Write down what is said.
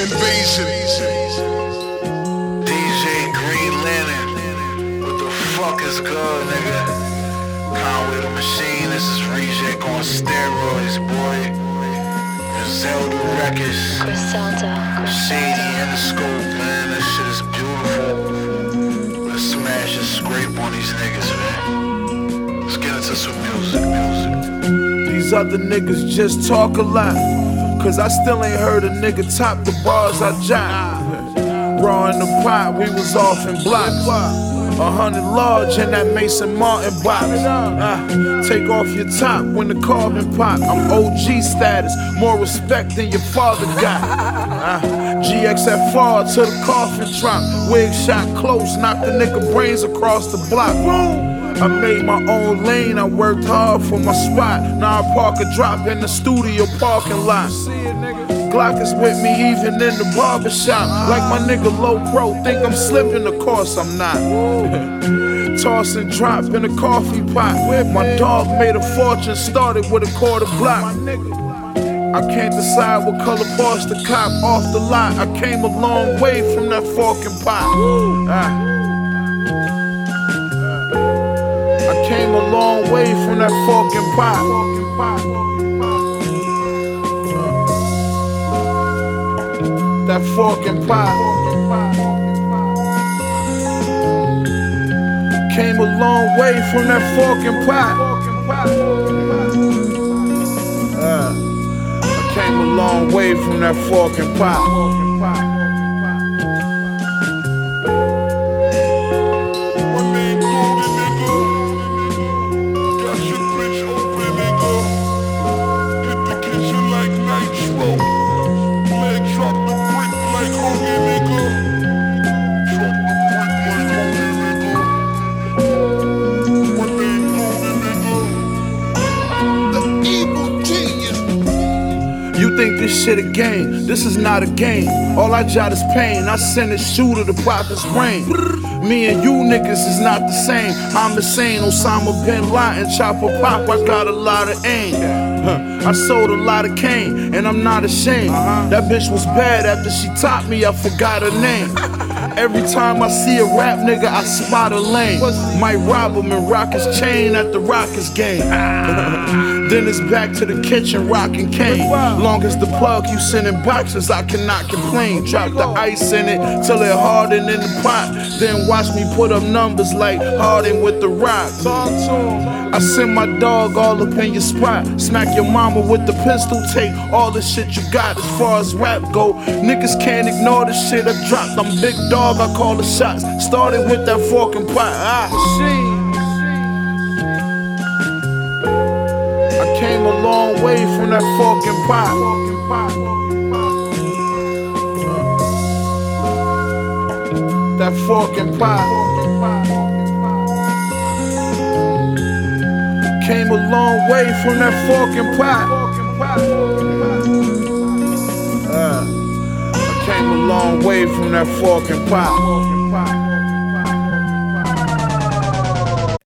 Invasion. DJ Green Lantern. What the fuck is good, nigga? Conway the Machine. This is Reject on steroids, boy. Zelda Records. Shady Interscope, man. That shit is beautiful. Let's smash and scrape on these niggas, man. Let's get into some music. These other niggas just talk a lot, cause I still ain't heard a nigga top the bars I jot. Raw in the pot, we was off in blocks. 100 large in that Mason Martin box. Take off your top when the carbon pop. I'm OG status, more respect than your father got. GXFR to the coffin drop. Wig shot close, knocked the nigga brains across the block. I made my own lane, I worked hard for my spot. Now I park a drop in the studio parking lot. Glock is with me even in the barbershop. Like my nigga Low Pro, think I'm slipping, of course I'm not. Toss and drop in a coffee pot. My dog made a fortune, started with a quarter block. I can't decide what color Porsche to cop off the lot. I came a long way from that forking pot. I came a long way from that forking pot. That forking pot. Came a long way from that forking pot. I came a long way from that forking pot. You think this shit a game? This is not a game. All I jot is pain. I send a shooter to prophet's brain. Me and you niggas is not the same. I'm the same Osama bin Laden, chopper pop. I got a lot of aim. I sold a lot of cane, and I'm not ashamed. That bitch was bad after she topped me. I forgot her name. Every time I see a rap nigga, I spot a lane. Might rob him and rock his chain at the Rockets game. Then it's back to the kitchen, rockin' cane. Long as the plug you send in boxes, I cannot complain. Drop the ice in it till it harden in the pot. Then watch me put up numbers like Harden with the rock. I send my dog all up in your spot. Smack your mama with the pistol, take all the shit you got. As far as rap go, niggas can't ignore the shit I dropped. I'm big dog, I call the shots. Started with that forking pot. I came a long way from that forking pot. That forking pot. Came a long way from that forking pot. I came a long way from that forking pot.